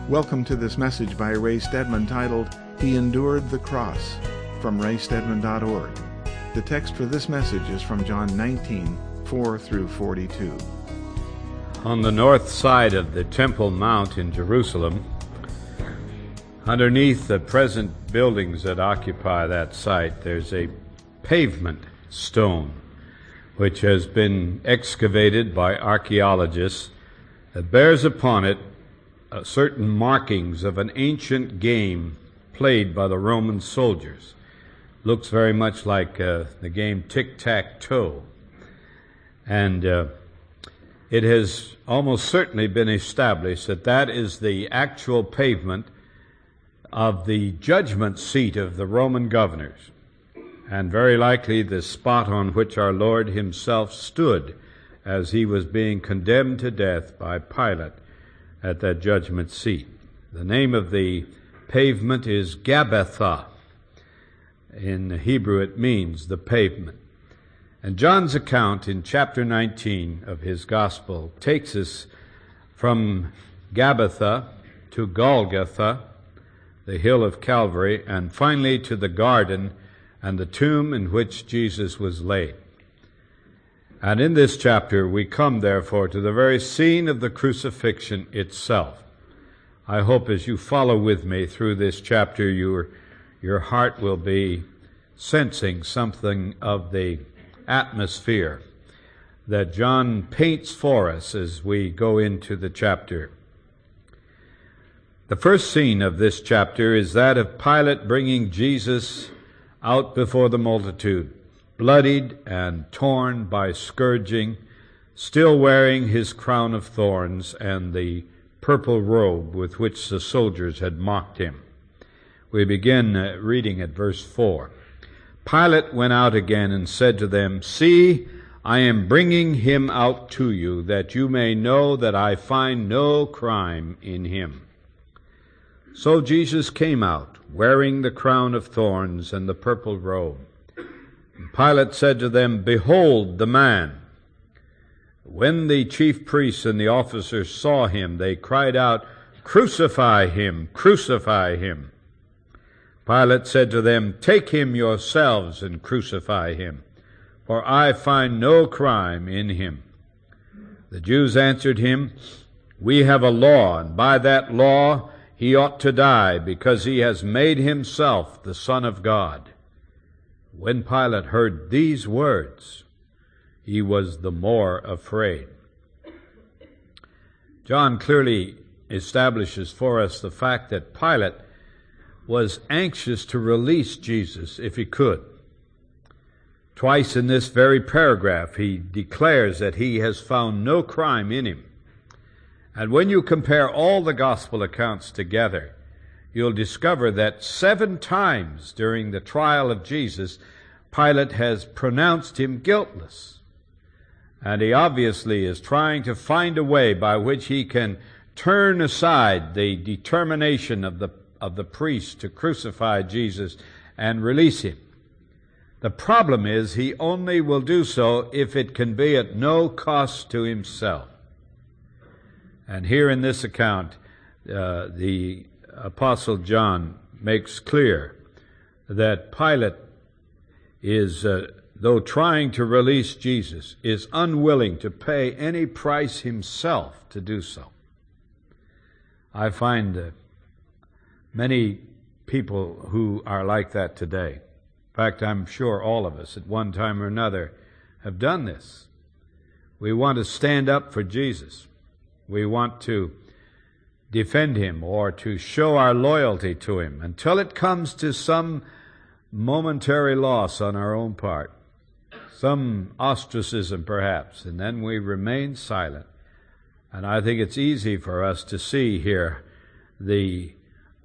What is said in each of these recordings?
Welcome to this message by Ray Stedman titled, He Endured the Cross, from raystedman.org. The text for this message is from John 19, 4 through 42. On the north side of the Temple Mount in Jerusalem, underneath the present buildings that occupy that site, there's a pavement stone which has been excavated by archaeologists that bears upon it certain markings of an ancient game played by the Roman soldiers. Looks very much like the game tic-tac-toe. And it has almost certainly been established that that is the actual pavement of the judgment seat of the Roman governors, and very likely the spot on which our Lord himself stood as he was being condemned to death by Pilate at that judgment seat. The name of the pavement is Gabbatha. In Hebrew it means the pavement. And John's account in chapter 19 of his gospel takes us from Gabbatha to Golgotha, the hill of Calvary, and finally to the garden and the tomb in which Jesus was laid. And in this chapter we come, therefore, to the very scene of the crucifixion itself. I hope as you follow with me through this chapter, your heart will be sensing something of the atmosphere that John paints for us as we go into the chapter. The first scene of this chapter is that of Pilate bringing Jesus out before the multitude, bloodied and torn by scourging, still wearing his crown of thorns and the purple robe with which the soldiers had mocked him. We begin reading at verse 4. Pilate went out again and said to them, "See, I am bringing him out to you, that you may know that I find no crime in him." So Jesus came out, wearing the crown of thorns and the purple robe. And Pilate said to them, "Behold the man." When the chief priests and the officers saw him, they cried out, "Crucify him! Crucify him!" Pilate said to them, "Take him yourselves and crucify him, for I find no crime in him." The Jews answered him, "We have a law, and by that law he ought to die, because he has made himself the Son of God." When Pilate heard these words, he was the more afraid. John clearly establishes for us the fact that Pilate was anxious to release Jesus if he could. Twice in this very paragraph, he declares that he has found no crime in him. And when you compare all the gospel accounts together, you'll discover that 7 times during the trial of Jesus, Pilate has pronounced him guiltless. And he obviously is trying to find a way by which he can turn aside the determination of the priest to crucify Jesus and release him. The problem is he only will do so if it can be at no cost to himself. And here in this account, the Apostle John makes clear that Pilate is, though trying to release Jesus, is unwilling to pay any price himself to do so. I find many people who are like that today. In fact, I'm sure all of us at one time or another have done this. We want to stand up for Jesus. We want to defend him or to show our loyalty to him until it comes to some momentary loss on our own part, some ostracism perhaps, and then we remain silent. And I think it's easy for us to see here the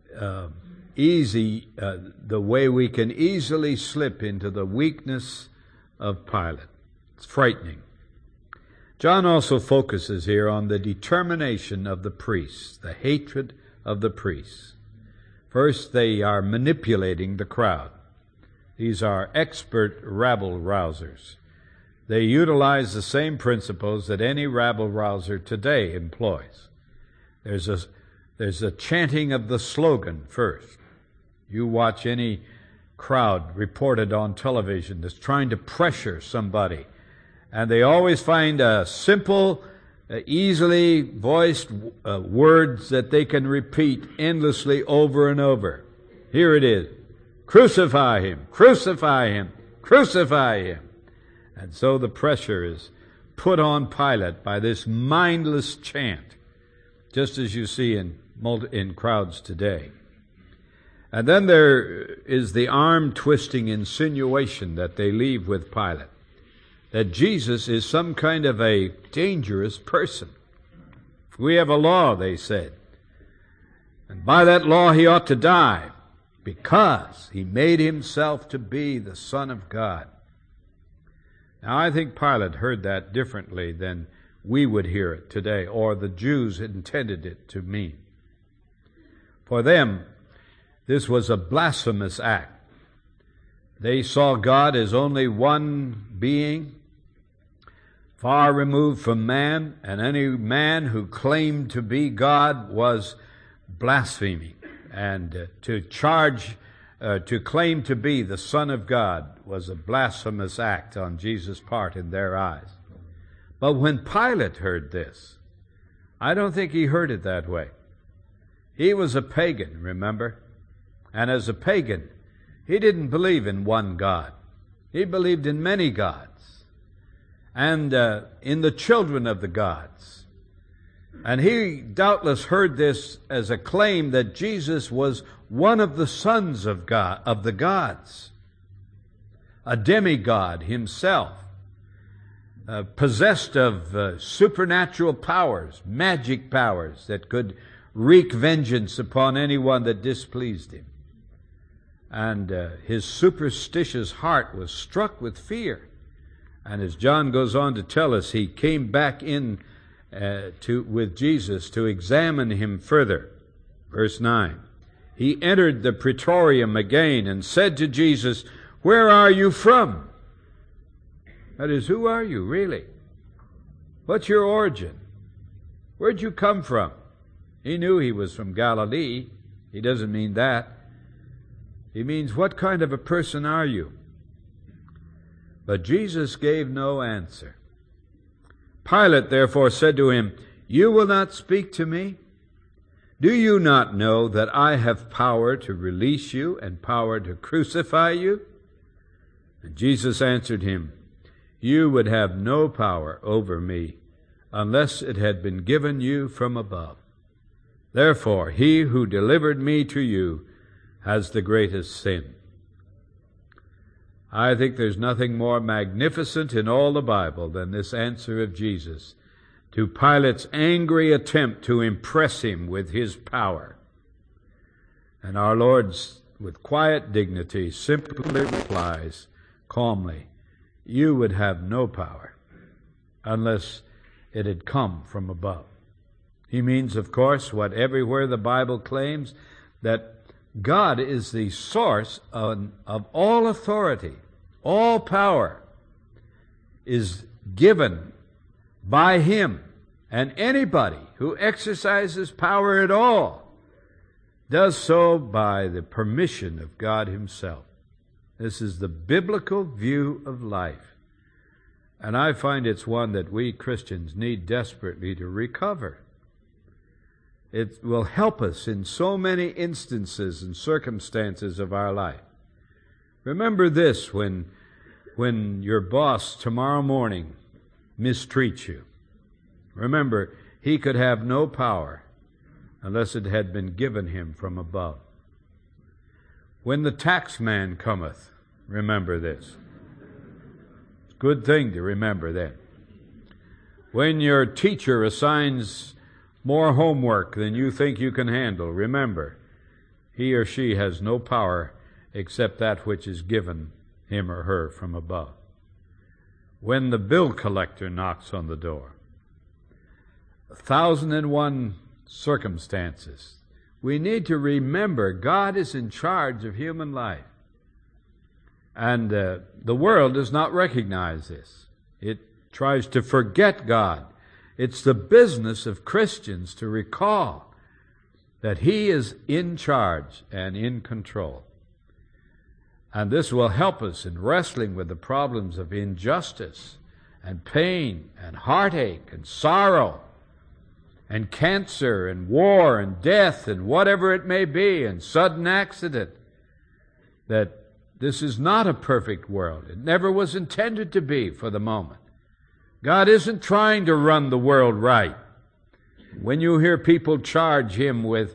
way we can easily slip into the weakness of Pilate. It's frightening. John also focuses here on the determination of the priests, the hatred of the priests. First, they are manipulating the crowd. These are expert rabble-rousers. They utilize the same principles that any rabble-rouser today employs. There's There's a chanting of the slogan first. You watch any crowd reported on television that's trying to pressure somebody, and they always find a simple, easily voiced words that they can repeat endlessly over and over. Here it is. Crucify him, crucify him, crucify him. And so the pressure is put on Pilate by this mindless chant, just as you see in crowds today. And then there is the arm-twisting insinuation that they leave with Pilate, that Jesus is some kind of a dangerous person. We have a law, they said, and by that law he ought to die, because he made himself to be the Son of God. Now, I think Pilate heard that differently than we would hear it today, or the Jews intended it to mean. For them, this was a blasphemous act. They saw God as only one being, far removed from man, and any man who claimed to be God was blaspheming. And to claim to be the Son of God was a blasphemous act on Jesus' part in their eyes. But when Pilate heard this, I don't think he heard it that way. He was a pagan, remember? And as a pagan, he didn't believe in one God. He believed in many gods, and in the children of the gods. And he doubtless heard this as a claim that Jesus was one of the sons of God, of the gods, a demigod himself, possessed of supernatural powers, magic powers that could wreak vengeance upon anyone that displeased him. And his superstitious heart was struck with fear. And as John goes on to tell us, he came back in with Jesus to examine him further. Verse 9. He entered the praetorium again and said to Jesus, "Where are you from?" That is, who are you really? What's your origin? Where'd you come from? He knew he was from Galilee. He doesn't mean that. He means, what kind of a person are you? But Jesus gave no answer. Pilate therefore said to him, "You will not speak to me? Do you not know that I have power to release you and power to crucify you?" And Jesus answered him, "You would have no power over me unless it had been given you from above. Therefore, he who delivered me to you has the greatest sin." I think there's nothing more magnificent in all the Bible than this answer of Jesus to Pilate's angry attempt to impress him with his power. And our Lord, with quiet dignity, simply replies calmly, "You would have no power unless it had come from above." He means, of course, what everywhere the Bible claims, that God is the source of all authority. All power is given by Him. And anybody who exercises power at all does so by the permission of God Himself. This is the biblical view of life. And I find it's one that we Christians need desperately to recover. It will help us in so many instances and circumstances of our life. Remember this when your boss tomorrow morning mistreats you. Remember, he could have no power unless it had been given him from above. When the tax man cometh, remember this. It's a good thing to remember that. When your teacher assigns more homework than you think you can handle, remember, he or she has no power except that which is given him or her from above. When the bill collector knocks on the door, 1,001 circumstances, we need to remember God is in charge of human life. And the world does not recognize this. It tries to forget God. It's the business of Christians to recall that He is in charge and in control. And this will help us in wrestling with the problems of injustice and pain and heartache and sorrow and cancer and war and death and whatever it may be, and sudden accident. That this is not a perfect world. It never was intended to be for the moment. God isn't trying to run the world right. When you hear people charge Him with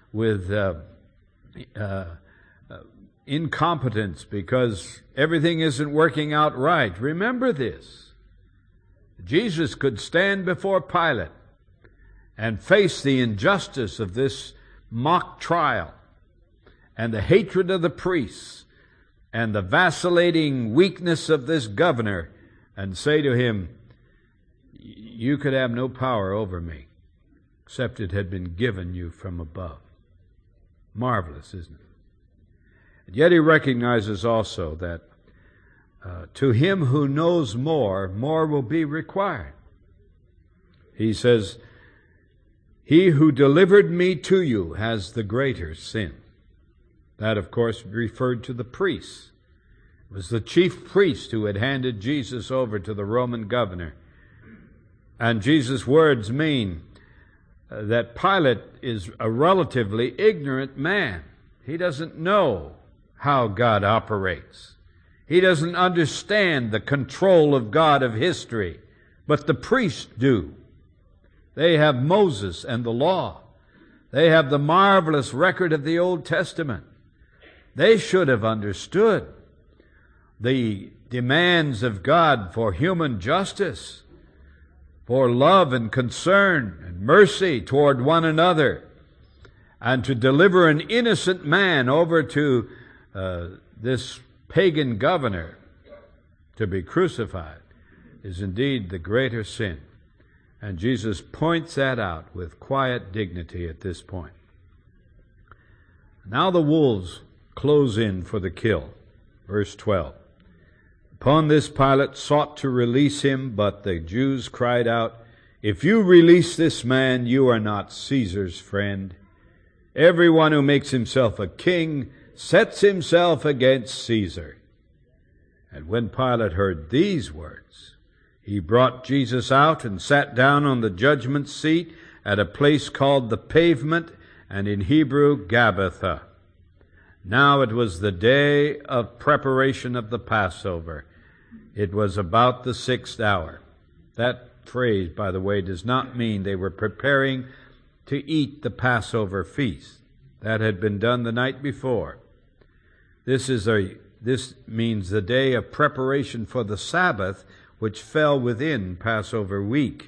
incompetence because everything isn't working out right, remember this. Jesus could stand before Pilate and face the injustice of this mock trial and the hatred of the priests and the vacillating weakness of this governor and say to him, you could have no power over me except it had been given you from above. Marvelous, isn't it? And yet he recognizes also that to him who knows more, more will be required. He says, he who delivered me to you has the greater sin. That, of course, referred to the priests. It was the chief priest who had handed Jesus over to the Roman governor. And Jesus' words mean that Pilate is a relatively ignorant man. He doesn't know how God operates. He doesn't understand the control of God of history, but the priests do. They have Moses and the law. They have the marvelous record of the Old Testament. They should have understood the demands of God for human justice, for love and concern and mercy toward one another, and to deliver an innocent man over to this pagan governor to be crucified is indeed the greater sin. And Jesus points that out with quiet dignity at this point. Now the wolves close in for the kill. Verse 12. Upon this Pilate sought to release him, but the Jews cried out, if you release this man, you are not Caesar's friend. Everyone who makes himself a king sets himself against Caesar. And when Pilate heard these words, he brought Jesus out and sat down on the judgment seat at a place called the Pavement, and in Hebrew, Gabbatha. Now it was the day of preparation of the Passover. It was about the 6th hour. That phrase, by the way, does not mean they were preparing to eat the Passover feast. That had been done the night before. This means the day of preparation for the Sabbath, which fell within Passover week.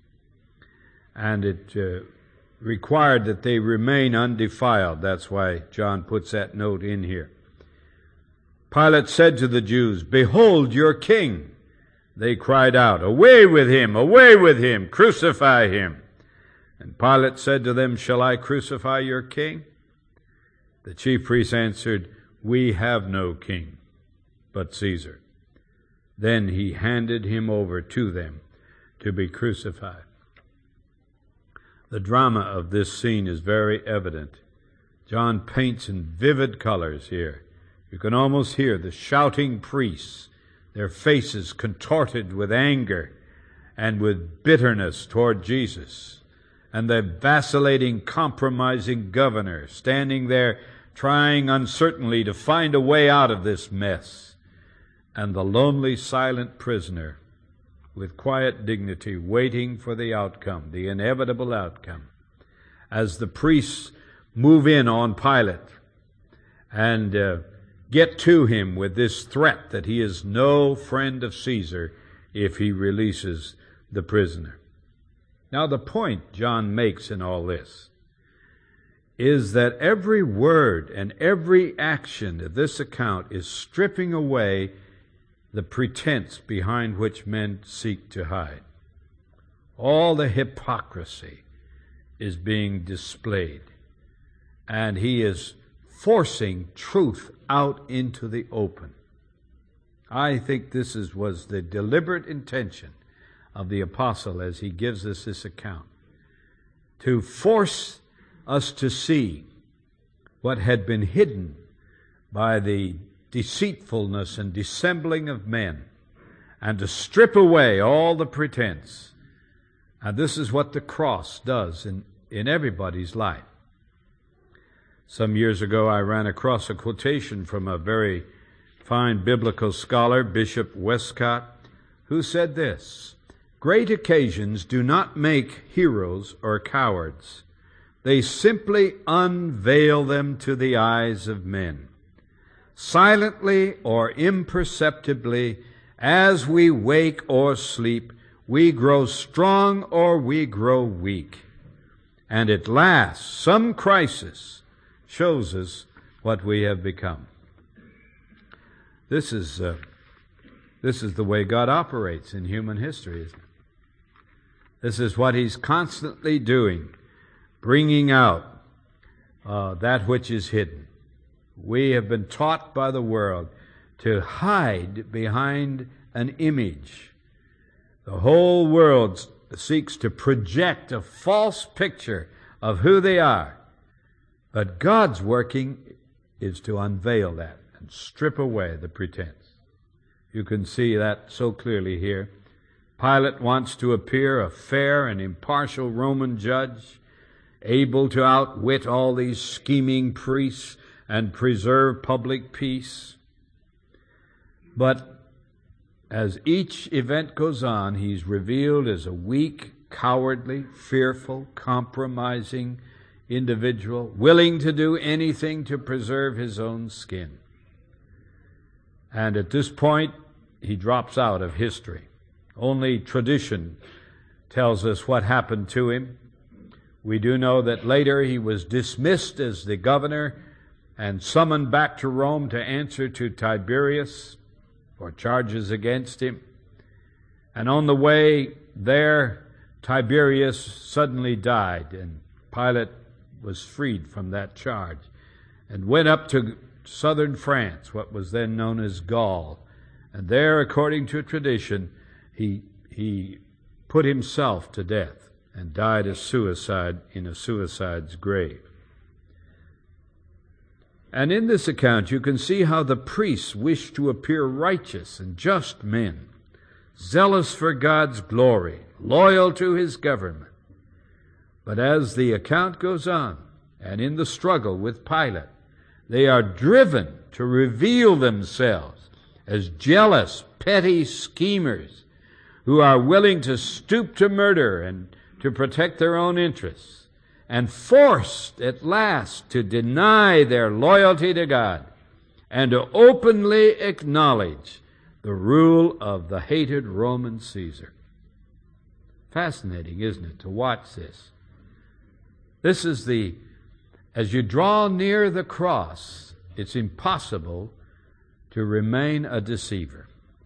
And it required that they remain undefiled. That's why John puts that note in here. Pilate said to the Jews, behold your king. They cried out, away with him, crucify him. And Pilate said to them, shall I crucify your king? The chief priests answered, we have no king but Caesar. Then he handed him over to them to be crucified. The drama of this scene is very evident. John paints in vivid colors here. You can almost hear the shouting priests, their faces contorted with anger and with bitterness toward Jesus, and the vacillating, compromising governor standing there trying uncertainly to find a way out of this mess, and the lonely, silent prisoner with quiet dignity waiting for the outcome, the inevitable outcome, as the priests move in on Pilate and get to him with this threat that he is no friend of Caesar if he releases the prisoner. Now, the point John makes in all this is that every word and every action of this account is stripping away the pretense behind which men seek to hide. All the hypocrisy is being displayed, and he is forcing truth out into the open. I think this was the deliberate intention of the apostle as he gives us this account, to force us to see what had been hidden by the deceitfulness and dissembling of men, and to strip away all the pretense. And this is what the cross does in everybody's life. Some years ago, I ran across a quotation from a very fine biblical scholar, Bishop Westcott, who said this: "Great occasions do not make heroes or cowards. They simply unveil them to the eyes of men. Silently or imperceptibly, as we wake or sleep, we grow strong or we grow weak. And at last, some crisis shows us what we have become." This is the way God operates in human history, isn't it? This is what He's constantly doing, bringing out that which is hidden. We have been taught by the world to hide behind an image. The whole world seeks to project a false picture of who they are. But God's working is to unveil that and strip away the pretense. You can see that so clearly here. Pilate wants to appear a fair and impartial Roman judge, able to outwit all these scheming priests and preserve public peace. But as each event goes on, he's revealed as a weak, cowardly, fearful, compromising individual, willing to do anything to preserve his own skin. And at this point, he drops out of history. Only tradition tells us what happened to him. We do know that later he was dismissed as the governor and summoned back to Rome to answer to Tiberius for charges against him. And on the way there, Tiberius suddenly died, and Pilate was freed from that charge and went up to southern France, what was then known as Gaul. And there, according to tradition, he put himself to death and died a suicide in a suicide's grave. And in this account, you can see how the priests wished to appear righteous and just men, zealous for God's glory, loyal to His government. But as the account goes on, and in the struggle with Pilate, they are driven to reveal themselves as jealous, petty schemers who are willing to stoop to murder and to protect their own interests, and forced at last to deny their loyalty to God and to openly acknowledge the rule of the hated Roman Caesar. Fascinating, isn't it, to watch this? This is as you draw near the cross, it's impossible to remain a deceiver.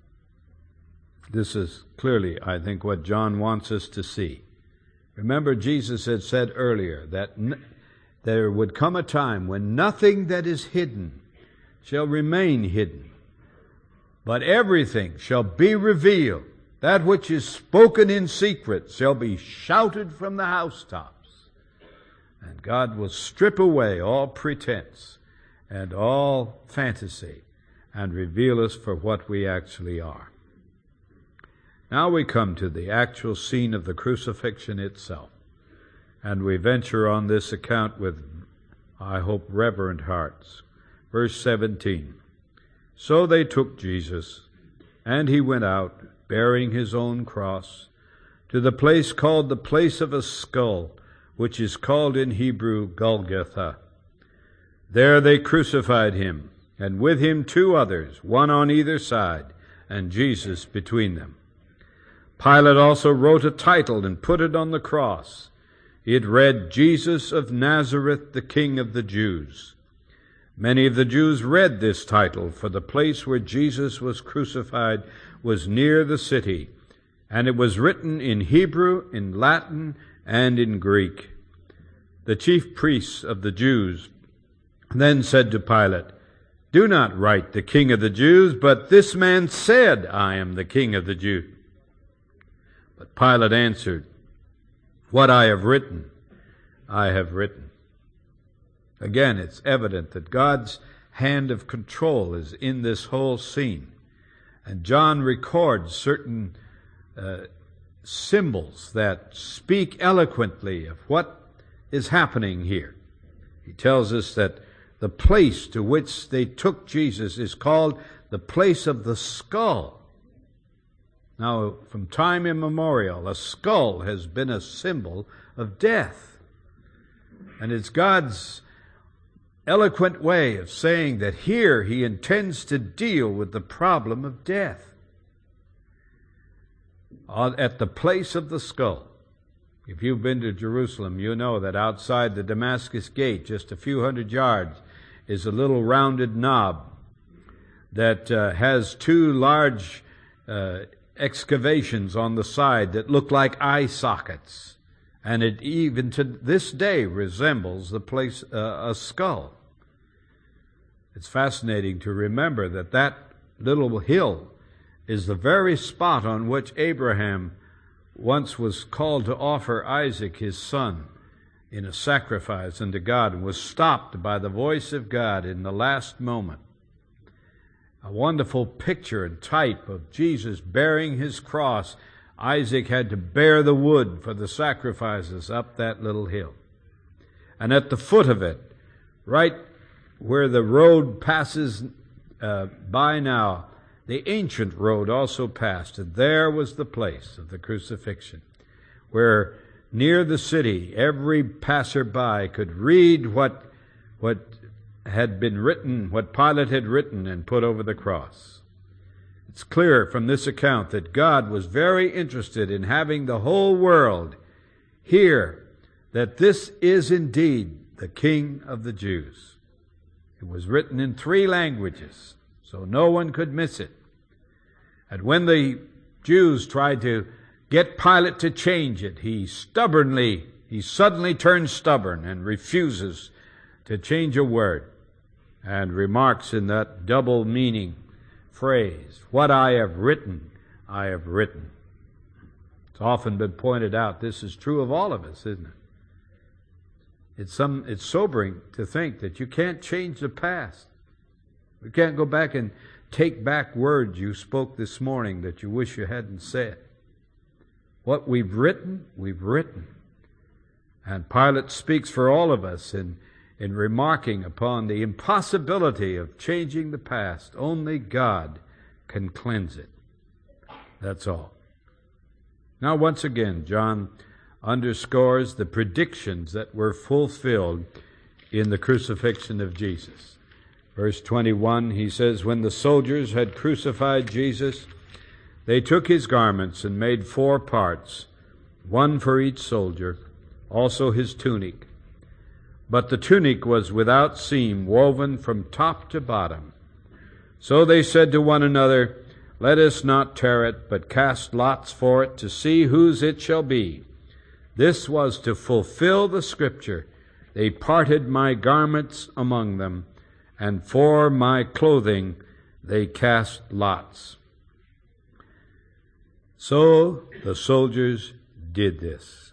This is clearly, I think, what John wants us to see. Remember, Jesus had said earlier that there would come a time when nothing that is hidden shall remain hidden, but everything shall be revealed. That which is spoken in secret shall be shouted from the housetops. And God will strip away all pretense and all fantasy and reveal us for what we actually are. Now we come to the actual scene of the crucifixion itself, and we venture on this account with, I hope, reverent hearts. Verse 17, "So they took Jesus, and he went out, bearing his own cross, to the place called the place of a skull, which is called in Hebrew Golgotha. There they crucified him, and with him 2 others, one on either side, and Jesus between them. Pilate also wrote a title and put it on the cross. It read, 'Jesus of Nazareth, the King of the Jews.' Many of the Jews read this title, for the place where Jesus was crucified was near the city, and it was written in Hebrew, in Latin, and in Greek. The chief priests of the Jews then said to Pilate, 'Do not write the King of the Jews, but this man said, I am the King of the Jews.' But Pilate answered, 'What I have written, I have written.' Again, it's evident that God's hand of control is in this whole scene. And John records certain symbols that speak eloquently of what is happening here. He tells us that the place to which they took Jesus is called the place of the skull. Now, from time immemorial, a skull has been a symbol of death. And it's God's eloquent way of saying that here He intends to deal with the problem of death. At the place of the skull. If you've been to Jerusalem, you know that outside the Damascus gate, just a few hundred yards, is a little rounded knob that has two large excavations on the side that look like eye sockets. And it even to this day resembles the place, a skull. It's fascinating to remember that that little hill is the very spot on which Abraham once was called to offer Isaac, his son, in a sacrifice unto God, and was stopped by the voice of God in the last moment. A wonderful picture and type of Jesus bearing His cross. Isaac had to bear the wood for the sacrifices up that little hill. And at the foot of it, right where the road passes by now, the ancient road also passed, and there was the place of the crucifixion, where near the city every passerby could read what had been written, what Pilate had written and put over the cross. It's clear from this account that God was very interested in having the whole world hear that this is indeed the King of the Jews. It was written in 3 languages, so no one could miss it. And when the Jews tried to get Pilate to change it, he suddenly turns stubborn and refuses to change a word, and remarks in that double meaning phrase, "What I have written, I have written." It's often been pointed out this is true of all of us, isn't it? It's sobering to think that you can't change the past. You can't go back and take back words you spoke this morning that you wish you hadn't said. What we've written, we've written. And Pilate speaks for all of us in remarking upon the impossibility of changing the past. Only God can cleanse it. That's all. Now, once again, John underscores the predictions that were fulfilled in the crucifixion of Jesus. Verse 21, he says, "When the soldiers had crucified Jesus, they took His garments and made 4 parts, one for each soldier, also his tunic. But the tunic was without seam, woven from top to bottom. So they said to one another, 'Let us not tear it, but cast lots for it to see whose it shall be.' This was to fulfill the Scripture. They parted my garments among them, and for my clothing they cast lots." So the soldiers did this.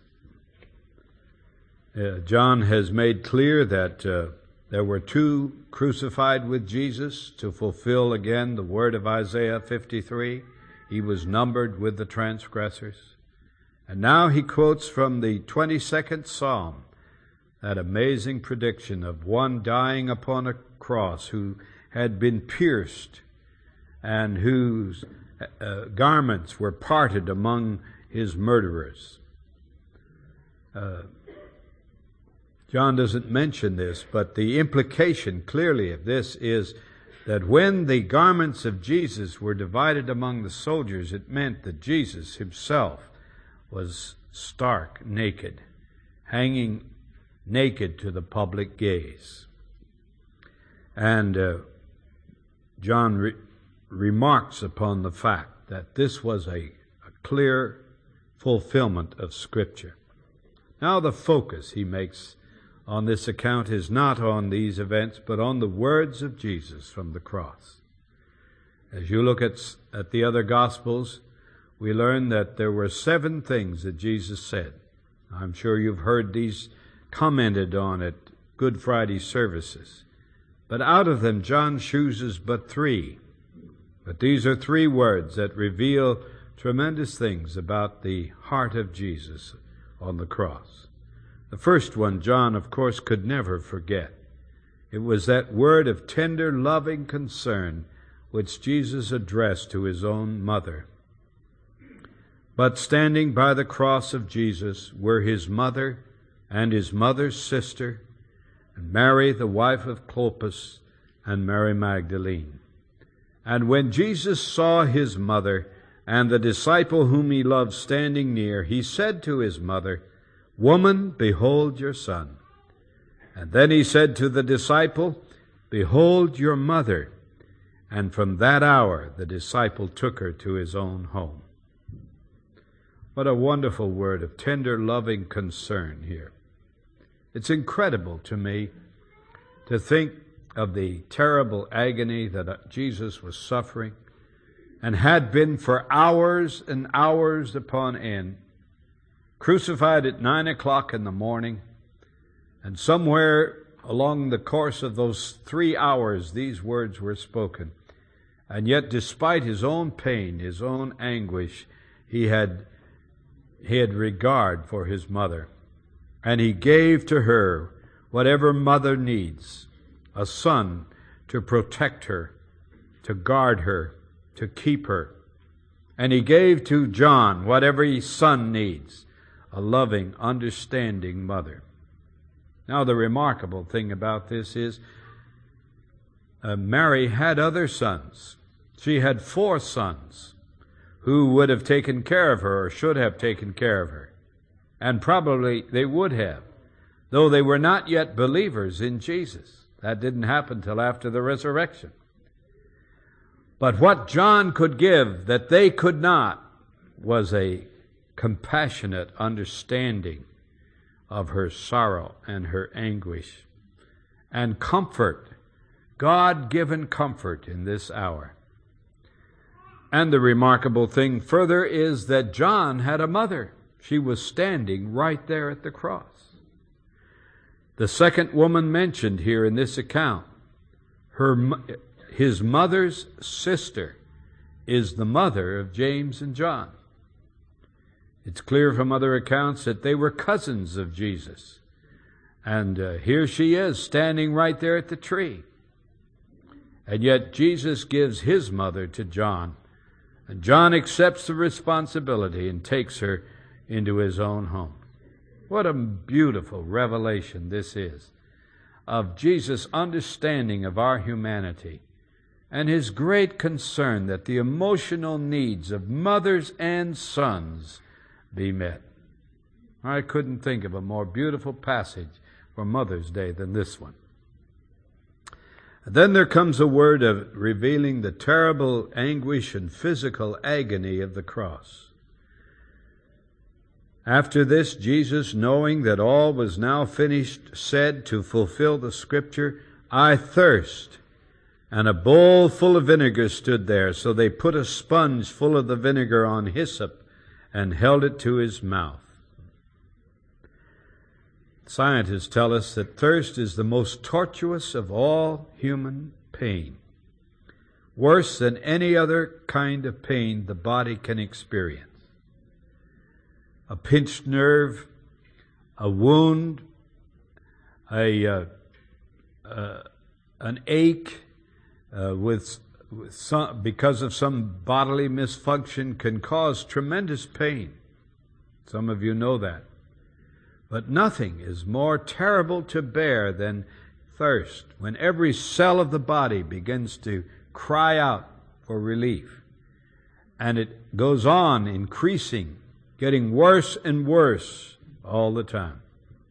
John has made clear that there were 2 crucified with Jesus to fulfill again the word of Isaiah 53. He was numbered with the transgressors. And now he quotes from the 22nd Psalm, that amazing prediction of one dying upon a cross who had been pierced and whose garments were parted among his murderers. John doesn't mention this, but the implication clearly of this is that when the garments of Jesus were divided among the soldiers, it meant that Jesus himself was stark naked, hanging naked to the public gaze. And John remarks upon the fact that this was a clear fulfillment of Scripture. Now the focus he makes on this account is not on these events, but on the words of Jesus from the cross. As you look at the other Gospels, we learn that there were 7 things that Jesus said. I'm sure you've heard these commented on at Good Friday services. But out of them, John chooses but 3. But these are 3 words that reveal tremendous things about the heart of Jesus on the cross. The first one, John, of course, could never forget. It was that word of tender, loving concern which Jesus addressed to his own mother. But standing by the cross of Jesus were his mother and his mother's sister, and Mary, the wife of Clopas, and Mary Magdalene. And when Jesus saw his mother and the disciple whom he loved standing near, he said to his mother, "Woman, behold your son." And then he said to the disciple, "Behold your mother." And from that hour the disciple took her to his own home. What a wonderful word of tender, loving concern here. It's incredible to me to think of the terrible agony that Jesus was suffering and had been for hours and hours upon end, crucified at 9 o'clock in the morning, and somewhere along the course of those 3 hours these words were spoken. And yet, despite his own pain, his own anguish, he had regard for his mother. And he gave to her whatever mother needs, a son to protect her, to guard her, to keep her. And he gave to John whatever his son needs, a loving, understanding mother. Now, the remarkable thing about this is Mary had other sons. She had 4 sons who would have taken care of her or should have taken care of her. And probably they would have, though they were not yet believers in Jesus. That didn't happen till after the resurrection. But what John could give that they could not was a compassionate understanding of her sorrow and her anguish, and comfort, God-given comfort in this hour. And the remarkable thing further is that John had a mother. She was standing right there at the cross. The second woman mentioned here in this account, his mother's sister, is the mother of James and John. It's clear from other accounts that they were cousins of Jesus. And here she is standing right there at the tree. And yet Jesus gives his mother to John. And John accepts the responsibility and takes her into his own home. What a beautiful revelation this is of Jesus' understanding of our humanity and his great concern that the emotional needs of mothers and sons be met. I couldn't think of a more beautiful passage for Mother's Day than this one. And then there comes a word of revealing the terrible anguish and physical agony of the cross. After this, Jesus, knowing that all was now finished, said to fulfill the Scripture, "I thirst." And a bowl full of vinegar stood there, so they put a sponge full of the vinegar on hyssop and held it to his mouth. Scientists tell us that thirst is the most tortuous of all human pain, worse than any other kind of pain the body can experience. A pinched nerve, a wound, an ache because of some bodily misfunction can cause tremendous pain. Some of you know that. But nothing is more terrible to bear than thirst, when every cell of the body begins to cry out for relief. And it goes on increasing, getting worse and worse all the time.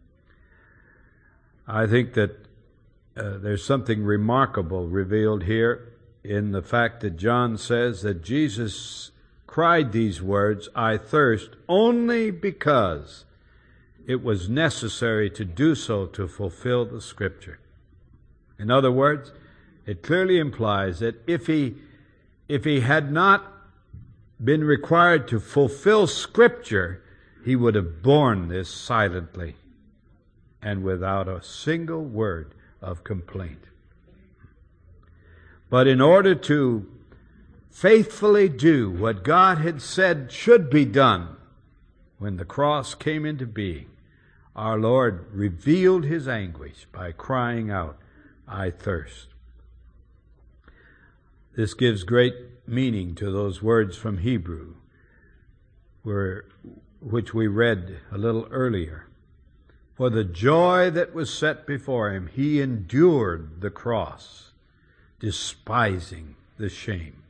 I think that there's something remarkable revealed here in the fact that John says that Jesus cried these words, "I thirst," only because it was necessary to do so to fulfill the Scripture. In other words, it clearly implies that if he had not been required to fulfill Scripture, he would have borne this silently. and without a single word of complaint. But in order to faithfully do what God had said should be done when the cross came into being, our Lord revealed his anguish by crying out, "I thirst." This gives great meaning to those words from Hebrew, which we read a little earlier. For the joy that was set before him, he endured the cross, despising the shame.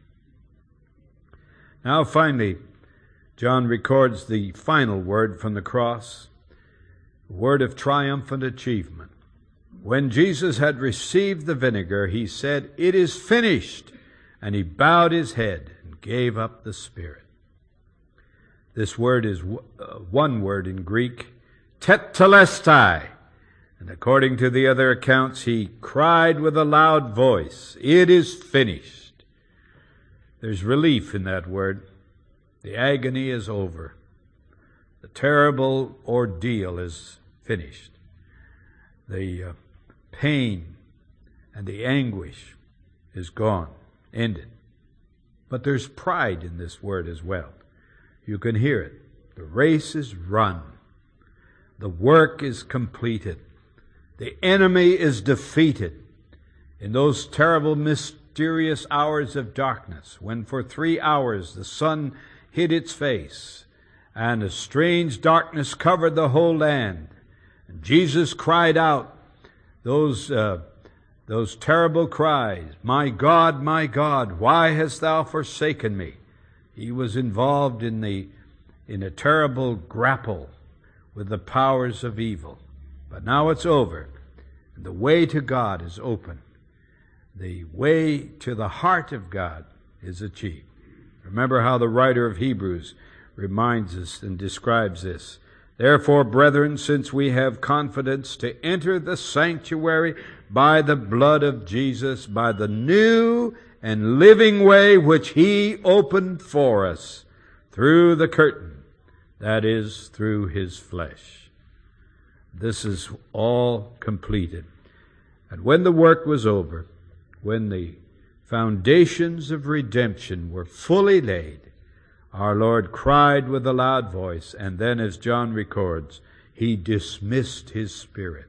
Now finally, John records the final word from the cross, a word of triumphant achievement. When Jesus had received the vinegar, he said, "It is finished," and he bowed his head and gave up the spirit. This word is one word in Greek, tetelestai. And according to the other accounts, he cried with a loud voice, "It is finished." There's relief in that word. The agony is over. The terrible ordeal is finished. The pain and the anguish is gone, ended. But there's pride in this word as well. You can hear it. The race is run. The work is completed. The enemy is defeated. In those terrible, mysterious hours of darkness, when for 3 hours the sun hid its face, and a strange darkness covered the whole land, and Jesus cried out those terrible cries, my God, why hast thou forsaken me?" He was involved in a terrible grapple with the powers of evil. But now it's over, and the way to God is open. The way to the heart of God is achieved. Remember how the writer of Hebrews reminds us and describes this. "Therefore, brethren, since we have confidence to enter the sanctuary by the blood of Jesus, by the new and living way which he opened for us through the curtain, that is, through his flesh." This is all completed. And when the work was over, when the foundations of redemption were fully laid, our Lord cried with a loud voice, and then, as John records, he dismissed his spirit.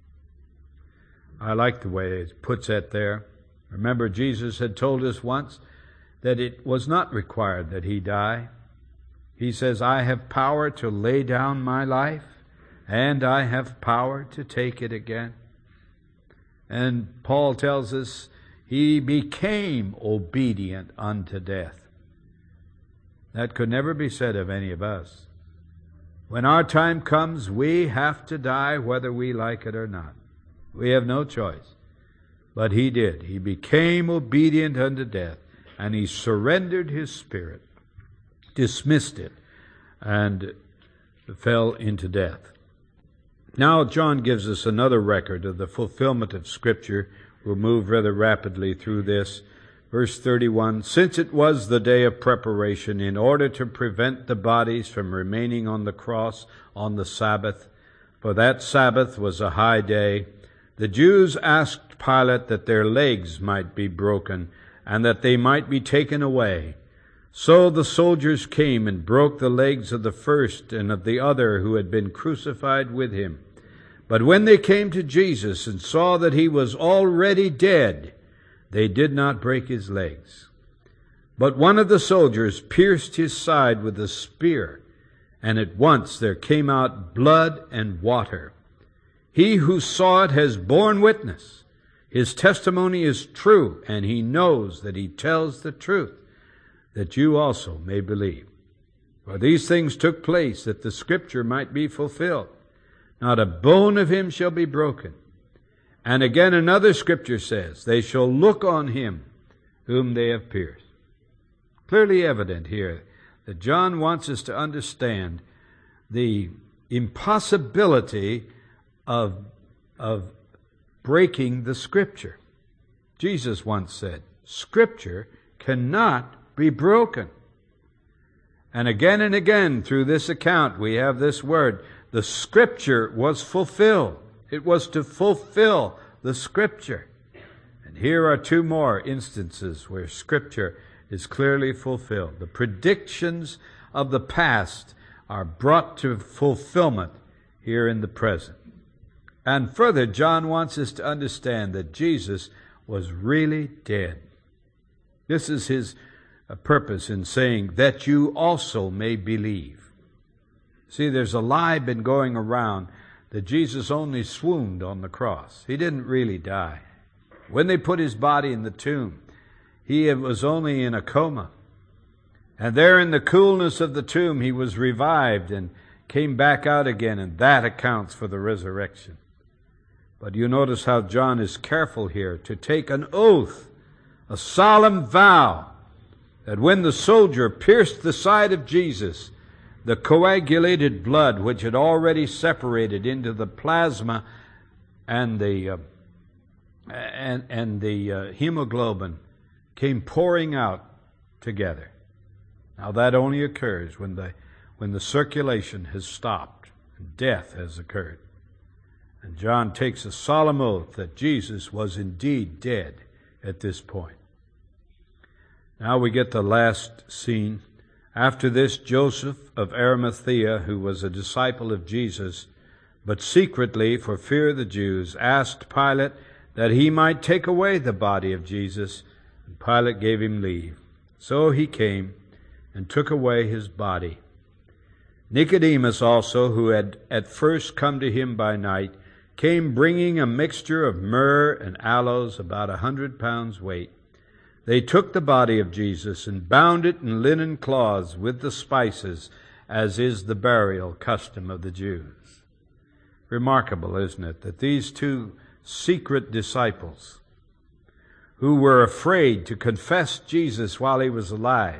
I like the way it puts that there. Remember, Jesus had told us once that it was not required that he die. He says, "I have power to lay down my life, and I have power to take it again." And Paul tells us he became obedient unto death. That could never be said of any of us. When our time comes, we have to die whether we like it or not. We have no choice. But he did. He became obedient unto death, and he surrendered his spirit, dismissed it, and fell into death. Now John gives us another record of the fulfillment of Scripture. We'll move rather rapidly through this. Verse 31, "Since it was the day of preparation, in order to prevent the bodies from remaining on the cross on the Sabbath, for that Sabbath was a high day, the Jews asked Pilate that their legs might be broken, and that they might be taken away. So the soldiers came and broke the legs of the first and of the other who had been crucified with him. But when they came to Jesus and saw that he was already dead, they did not break his legs. But one of the soldiers pierced his side with a spear, and at once there came out blood and water. He who saw it has borne witness. His testimony is true, and he knows that he tells the truth, that you also may believe. For these things took place that the Scripture might be fulfilled. Not a bone of him shall be broken. And again another Scripture says, they shall look on him whom they have pierced. Clearly evident here that John wants us to understand the impossibility of breaking the Scripture. Jesus once said, Scripture cannot be broken. And again through this account we have this word, the Scripture was fulfilled. It was to fulfill the Scripture. And here are two more instances where Scripture is clearly fulfilled. The predictions of the past are brought to fulfillment here in the present. And further, John wants us to understand that Jesus was really dead. This is his purpose in saying that you also may believe. See, there's a lie been going around that Jesus only swooned on the cross. He didn't really die. When they put his body in the tomb, he was only in a coma. And there in the coolness of the tomb, he was revived and came back out again, and that accounts for the resurrection. But you notice how John is careful here to take an oath, a solemn vow, that when the soldier pierced the side of Jesus, the coagulated blood, which had already separated into the plasma and the hemoglobin, came pouring out together. Now that only occurs when the circulation has stopped and death has occurred. And John takes a solemn oath that Jesus was indeed dead at this point. Now we get the last scene. After this, Joseph of Arimathea, who was a disciple of Jesus, but secretly for fear of the Jews, asked Pilate that he might take away the body of Jesus, and Pilate gave him leave. So he came and took away his body. Nicodemus also, who had at first come to him by night, came bringing a mixture of myrrh and aloes, about 100 pounds weight. They took the body of Jesus and bound it in linen cloths with the spices, as is the burial custom of the Jews. Remarkable, isn't it, that these two secret disciples, who were afraid to confess Jesus while he was alive,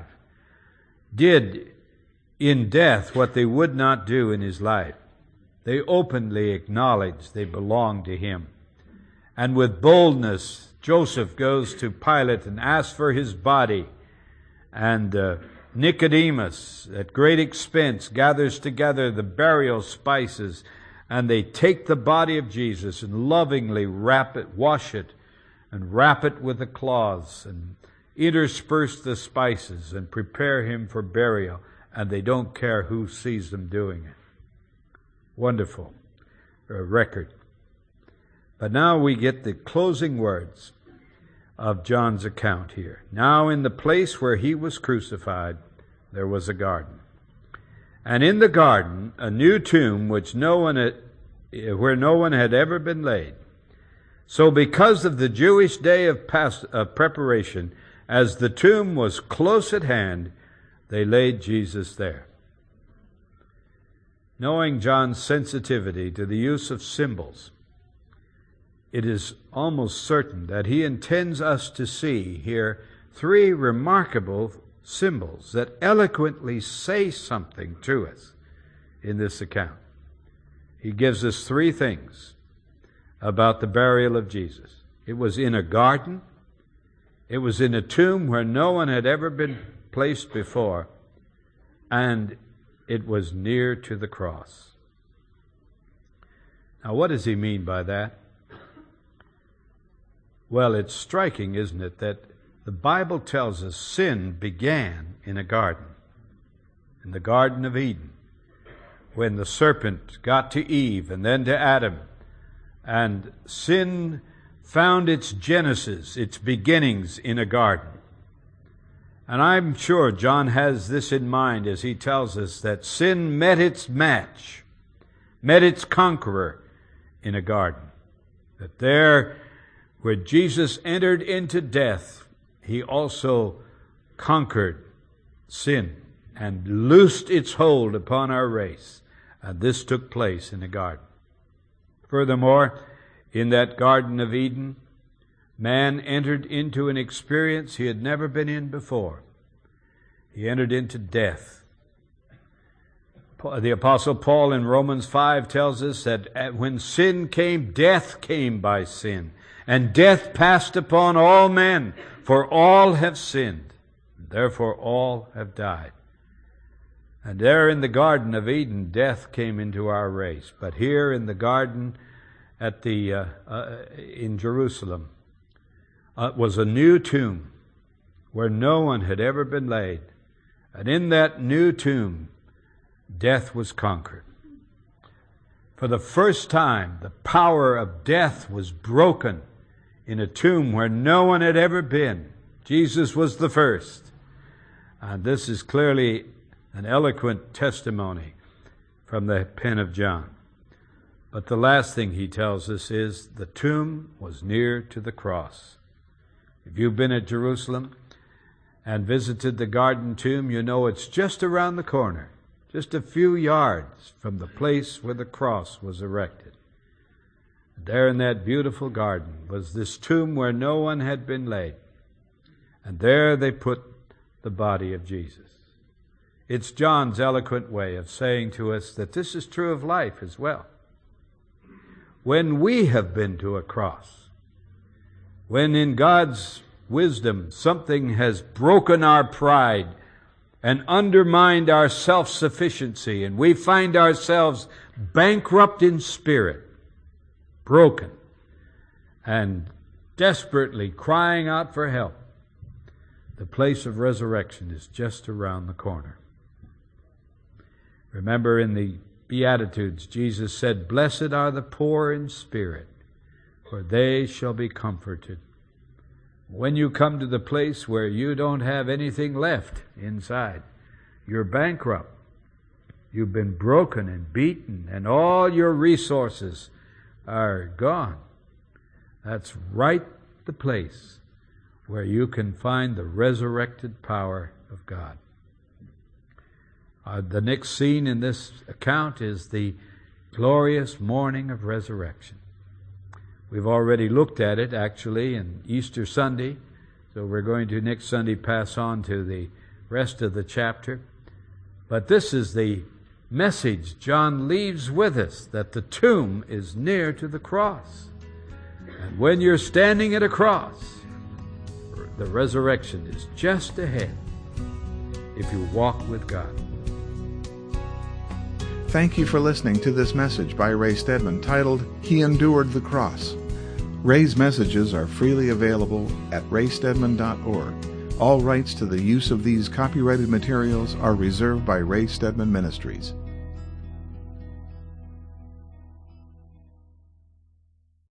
did in death what they would not do in his life. They openly acknowledged they belonged to him. And with boldness, Joseph goes to Pilate and asks for his body. And Nicodemus, at great expense, gathers together the burial spices, and they take the body of Jesus and lovingly wash it, and wrap it with the cloths, and intersperse the spices, and prepare him for burial. And they don't care who sees them doing it. Wonderful record. But now we get the closing words of John's account here. Now in the place where he was crucified, there was a garden. And in the garden, a new tomb where no one had ever been laid. So because of the Jewish day of preparation, as the tomb was close at hand, they laid Jesus there. Knowing John's sensitivity to the use of symbols, it is almost certain that he intends us to see here three remarkable symbols that eloquently say something to us in this account. He gives us three things about the burial of Jesus. It was in a garden, it was in a tomb where no one had ever been placed before, and it was near to the cross. Now, what does he mean by that? Well, it's striking, isn't it, that the Bible tells us sin began in a garden, in the Garden of Eden, when the serpent got to Eve and then to Adam, and sin found its genesis, its beginnings in a garden. And I'm sure John has this in mind as he tells us that sin met its match, met its conqueror in a garden. That there, where Jesus entered into death, he also conquered sin and loosed its hold upon our race. And this took place in a garden. Furthermore, in that Garden of Eden, man entered into an experience he had never been in before. He entered into death. The Apostle Paul in Romans 5 tells us that when sin came, death came by sin. And death passed upon all men, for all have sinned. Therefore all have died. And there in the Garden of Eden, death came into our race. But here in the garden, at in Jerusalem was a new tomb where no one had ever been laid. And in that new tomb, death was conquered. For the first time, the power of death was broken in a tomb where no one had ever been. Jesus was the first. And this is clearly an eloquent testimony from the pen of John. But the last thing he tells us is the tomb was near to the cross. If you've been at Jerusalem and visited the Garden Tomb, you know it's just around the corner, just a few yards from the place where the cross was erected. There in that beautiful garden was this tomb where no one had been laid. And there they put the body of Jesus. It's John's eloquent way of saying to us that this is true of life as well. When we have been to a cross, when in God's wisdom something has broken our pride and undermined our self-sufficiency, and we find ourselves bankrupt in spirit, broken, and desperately crying out for help, the place of resurrection is just around the corner. Remember in the Beatitudes, Jesus said, "Blessed are the poor in spirit, for they shall be comforted." When you come to the place where you don't have anything left inside, you're bankrupt, you've been broken and beaten, and all your resources are gone, that's right the place where you can find the resurrected power of God. The next scene in this account is the glorious morning of resurrection. We've already looked at it, actually, in Easter Sunday, so we're going to next Sunday pass on to the rest of the chapter. But this is the message John leaves with us, that the tomb is near to the cross. And when you're standing at a cross, the resurrection is just ahead if you walk with God. Thank you for listening to this message by Ray Stedman titled, He Endured the Cross. Ray's messages are freely available at raystedman.org. All rights to the use of these copyrighted materials are reserved by Ray Stedman Ministries.